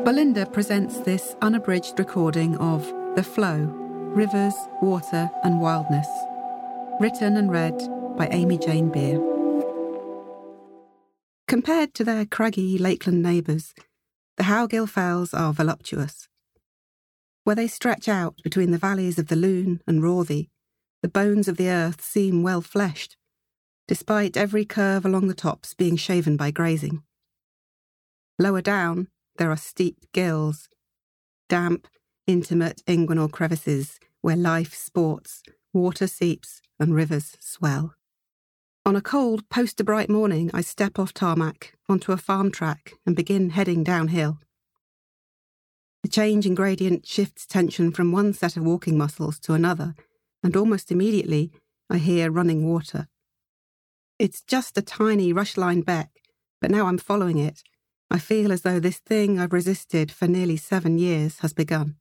Belinda presents this unabridged recording of The Flow, Rivers, Water and Wildness, written and read by Amy Jane Beer. Compared to their craggy Lakeland neighbours, the Howgill Fells are voluptuous. Where they stretch out between the valleys of the Lune and Rothay, the bones of the earth seem well fleshed, despite every curve along the tops being shaven by grazing. Lower down, there are steep gills, damp, intimate inguinal crevices where life sports, water seeps and rivers swell. On a cold poster-bright morning, I step off tarmac onto a farm track and begin heading downhill. The change in gradient shifts tension from one set of walking muscles to another, and almost immediately I hear running water. It's just a tiny rush-line beck, but now I'm following it. I feel as though this thing I've resisted for nearly 7 years has begun.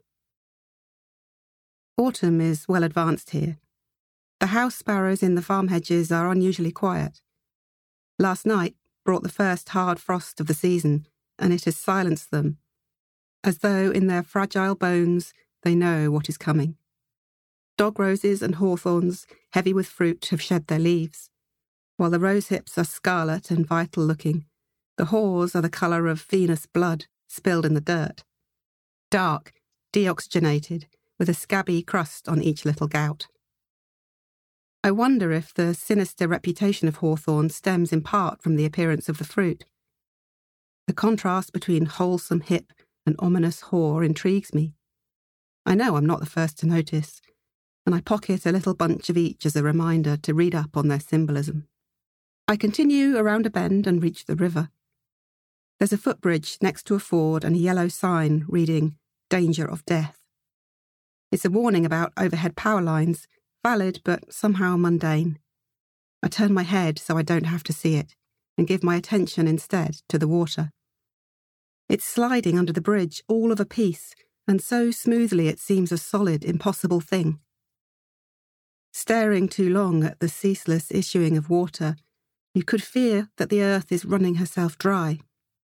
Autumn is well advanced here. The house sparrows in the farm hedges are unusually quiet. Last night brought the first hard frost of the season, and it has silenced them, as though in their fragile bones they know what is coming. Dog roses and hawthorns, heavy with fruit, have shed their leaves, while the rosehips are scarlet and vital-looking. The haws are the colour of Venus blood spilled in the dirt. Dark, deoxygenated, with a scabby crust on each little gout. I wonder if the sinister reputation of hawthorn stems in part from the appearance of the fruit. The contrast between wholesome hip and ominous haw intrigues me. I know I'm not the first to notice, and I pocket a little bunch of each as a reminder to read up on their symbolism. I continue around a bend and reach the river. There's a footbridge next to a ford and a yellow sign reading, "Danger of Death." It's a warning about overhead power lines, valid but somehow mundane. I turn my head so I don't have to see it, and give my attention instead to the water. It's sliding under the bridge all of a piece, and so smoothly it seems a solid, impossible thing. Staring too long at the ceaseless issuing of water, you could fear that the earth is running herself dry.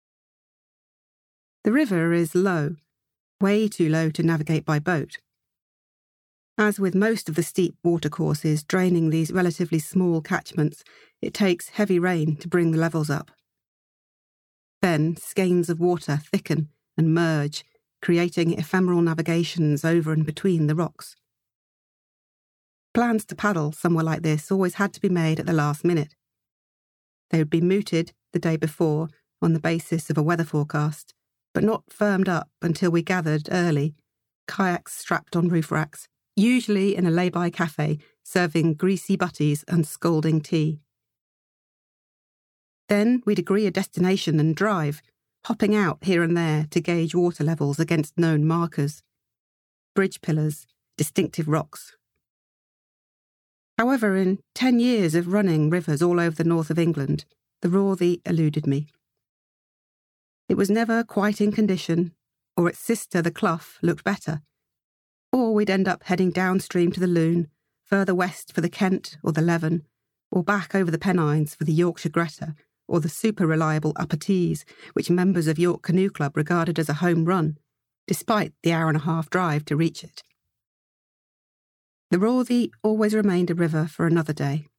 The river is low, way too low to navigate by boat. As with most of the steep watercourses draining these relatively small catchments, it takes heavy rain to bring the levels up. Then skeins of water thicken and merge, creating ephemeral navigations over and between the rocks. Plans to paddle somewhere like this always had to be made at the last minute. They would be mooted the day before on the basis of a weather forecast, but not firmed up until we gathered early, kayaks strapped on roof racks, usually in a lay-by cafe serving greasy butties and scalding tea. Then we'd agree a destination and drive, hopping out here and there to gauge water levels against known markers. Bridge pillars, distinctive rocks. However, in 10 years of running rivers all over the north of England, the Rothay eluded me. It was never quite in condition, or its sister, the Clough, looked better. Or we'd end up heading downstream to the Lune, further west for the Kent or the Leven, or back over the Pennines for the Yorkshire Greta, or the super-reliable Upper Tees, which members of York Canoe Club regarded as a home run, despite the hour-and-a-half drive to reach it. The Rothay always remained a river for another day.